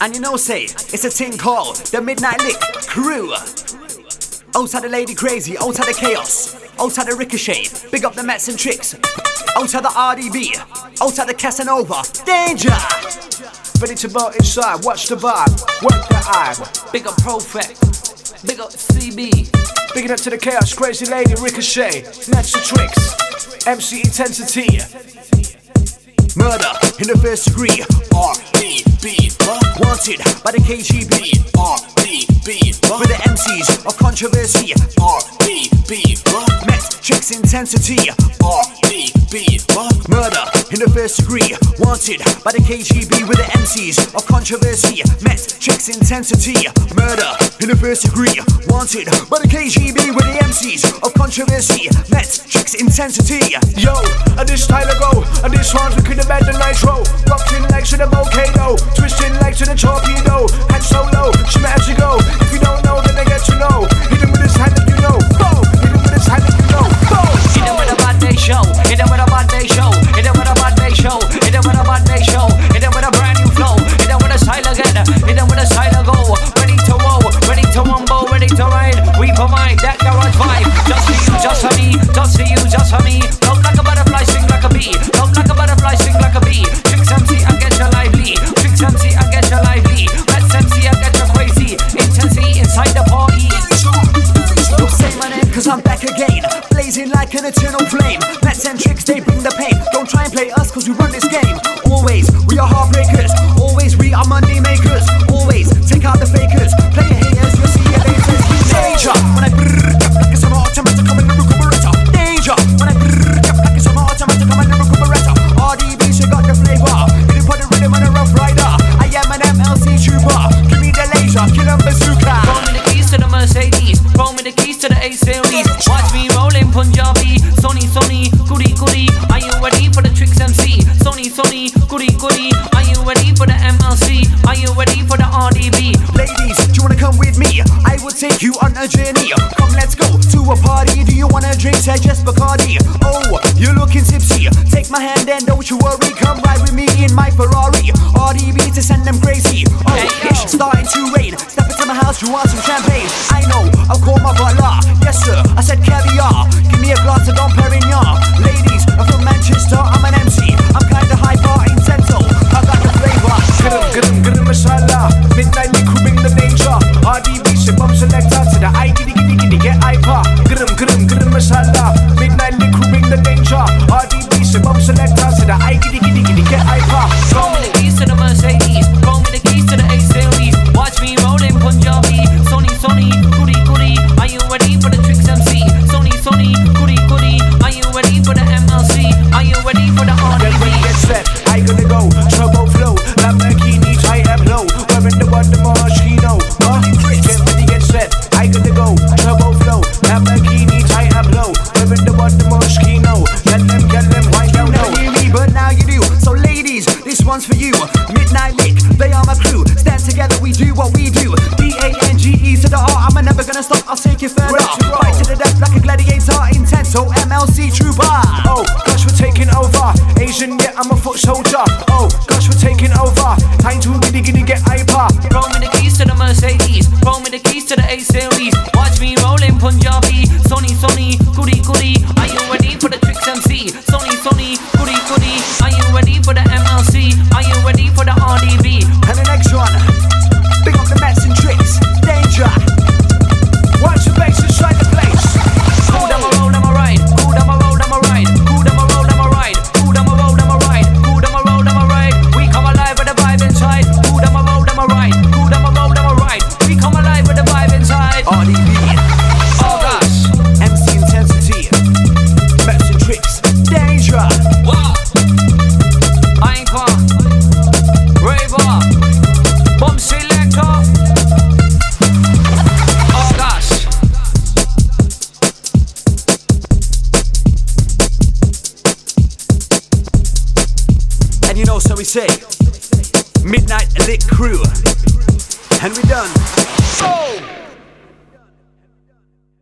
And you know, say, it's a thing called the Midnight Lick Crew. Outside the Lady Crazy, outside the Chaos, outside the Ricochet, big up the Mets and Tricks. Outside the RDB, outside the Casanova, danger! Ready to bout inside, watch the vibe, work the eye. Big up Profect, big up CB. Big up to the Chaos, Crazy Lady, Ricochet, Mets and Tricks, MC Intensity. Murder in the first degree, RDB. Wanted by the KGB, RDB. With the MCs of controversy, RDB. Met Tricks Intensity, RDB. Murder in the first degree, wanted by the KGB. With the MCs of controversy, Met Tricks Intensity. Murder in the first degree, wanted by the KGB. With the MCs of controversy, Met Tricks Intensity. Yo, this style ago, this one's looking the bed the nitro. Rocked in legs to the volcano, twisting legs to the torpedo. Head so low, shimmy as you go. If you don't know, then they get to know. Hit him with his hand that you know. Boom! Hit him with his hand that you know. Boom! Hit him with a bad day show. Hit him with a bad day show. Hit him with a bad day show. Hit him with a bad day show. Hit him with a brand new flow. Hit him with a style again. Hit him with a style to go. Ready to roll, ready to rumble, ready to ride. We provide that garage vibe. Just for you, just for me, just for you, just for me. Float like a butterfly, sing like a bee. Float like a butterfly, sing like a bee. Tricks MC, I get you lively. Tricks MC, I get you lively. Let's MC, I get you crazy. Intensity inside the party. Don't say my name cause I'm back again, blazing like an eternal flame. Mets and Tricks, they bring the pain. Don't try and play us cause we run this game. Always, we are heartbreakers. Always, we are money makers. Always, take out the fakers. Play your haters, you'll see your laters. Danger, when I brrrr, like it's an automatic, I'm in the recuperator. Danger, when I brrrr, like it's an automatic, I'm in the recuperator. RDB, she got the flavor. You didn't put the rhythm on a rough rider. I am an MLC trooper. Give me the laser, kill 'em bazooka. Roll me the keys to the Mercedes. Roll me the keys to the A-Series. Watch me rolling Punjabi. Sony, goody, goody. Are you ready for the Tricks MC? Sony, goody, goody. Are you ready for the MLC? Are you ready for the RDB? Ladies, do you wanna come with me? I will take you on a journey. Come, let's go to a party. Do you wanna drink? Say just Bacardi. Oh, you're looking tipsy. Take my hand and don't you worry. Come ride with me in my Ferrari. RDB to send them crazy. Oh, it's starting to rain. Step into my house, you want some champagne? I know, I'll call my butler. Yes sir, I said caviar. Give me a glass of Dom Perignon. Ladies, I'm from Manchester, I'm an MC. I'm kinda hyper intenso. I got the flavor. Get him masala. Midnight Lick Crew bring the danger. RDB say bum selector to the I giddy get hyper. Get him masala. Midnight Lick Crew bring the danger. RDB say bum selector to the I giddy get hyper. Roll me the keys to the Mercedes. Roll me the keys to the A-Series. Watch me rolling Punjabi. Sony, goody, goody. Are you ready for the Tricks MC? Sony, goody, goody. Are you ready for the MLC? Are you ready for the Get ready, RDB? get set, I gonna go. Turbo flow, Lamborghini, tight and low. Wearing the one, the Moschino. Get ready, get set, I gonna go. Turbo flow, Lamborghini, tight and low. Wearing the one, the Moschino. Get them, why You don't never know? knew me, but now you do. So ladies, this one's for you. Midnight Lick, they are my crew. Stand together, we do what we do. D-A-N-G-E to the R, I'm never gonna stop, I'll take you further. Fight to the death like a gladiator, intenso, MLC trooper. Oh, gosh, we're taking over. Asian, yeah, I'm a foot soldier. Oh, gosh, we're taking over. Time to really get hyper. Roll me the keys to the Mercedes. Roll me the keys to the A-Series. Watch me rolling Punjabi. Sony, goody, goody. Are you ready for the Tricks MC? Sony, goody, goody. Are you ready for the MLC? Are you ready for the RDB? And the next one, big up the Mets and Tricks, danger. Watch the bass inside the place. Cool down my road, I'm a ride. Cool down my road, I'm a ride. Cool down my road, I'm a ride. Cool down my road, I'm a ride. Cool down my road, I'm a ride. We come alive with the vibe inside. Cool down my road, I'm a ride. Cool down my road, I'm a ride. We come alive with the vibe inside. RDB, Oh gosh. MC Intensity, Mets and Tricks, danger. Wow. Hyper. Raver. Bomb selector. Oh gosh. And you know, so we say, Midnight Lick Crew, and we done. Oh!